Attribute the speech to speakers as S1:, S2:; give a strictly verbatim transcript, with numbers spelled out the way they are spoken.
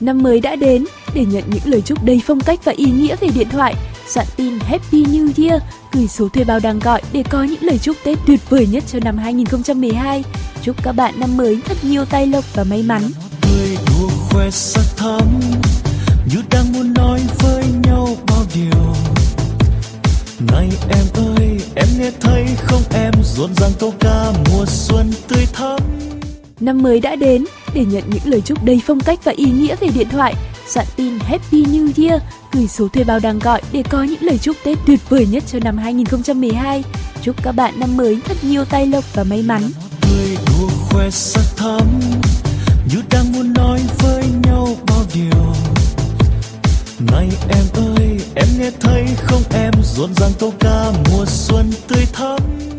S1: Năm mới đã đến, để nhận những lời chúc đầy phong cách và ý nghĩa về điện thoại, soạn tin Happy New Year, gửi số thuê bao đang gọi để có những lời chúc Tết tuyệt vời nhất cho năm hai không một hai. Chúc các bạn năm mới thật nhiều tài lộc và may mắn.
S2: Cười đùa khoe sắc thắm, như đang muốn nói với nhau bao điều. Này em ơi, em nghe thấy không em, rộn ràng câu ca mùa xuân tươi thắm.
S1: Năm mới đã đến, để nhận những lời chúc đầy phong cách và ý nghĩa về điện thoại, soạn tin Happy New Year, gửi số thuê bao đang gọi để có những lời chúc Tết tuyệt vời nhất cho năm hai không một hai. Chúc các bạn năm mới thật nhiều tài lộc và may mắn.
S2: Cười đùa khoe sắc thắm, như đang muốn nói với nhau bao điều. Này em ơi, em nghe thấy không em, rộn ràng câu ca mùa xuân tươi thắm.